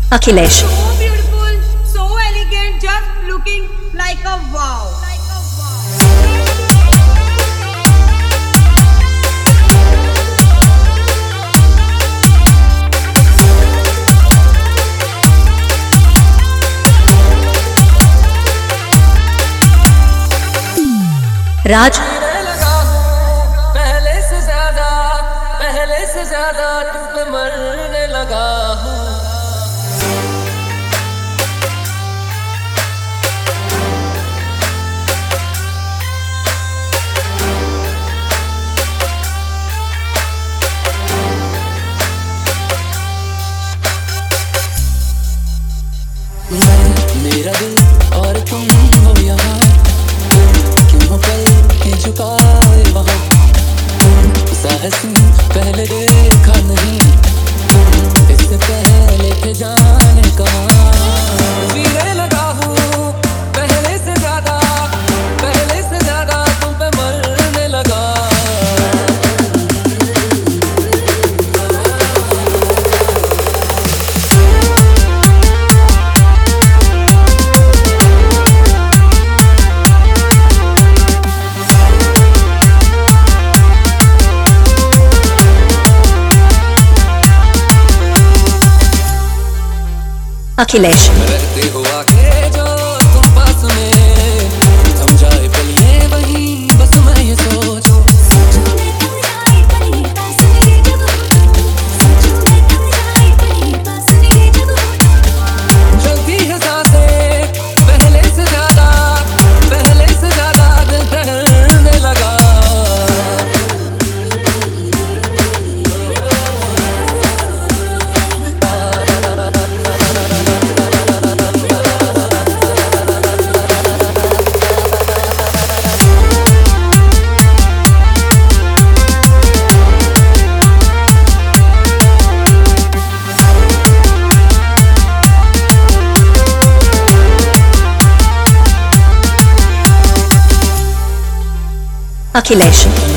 Akhilesh. So beautiful, so elegant, just looking like a wow. Raj. पहले से ज्यादा तुम पे मरने लगा हूँ। मेरा दिल और तुम हो यहाँ, क्यों हो पल के झुकाए वहाँ। साहसी पहले देखा नहीं, इससे पहले के जाने कहाँ। जीने लगा हूँ पहले से ज्यादा तुम पे मरने लगा। Akhilesh. रहते हो आके जो तुम पास में, थम जाए पल ये वही बस मैं ये सोचूं। चलती है सांसें पहले से ज्यादा दिल ठहरने लगा। Akhilesh.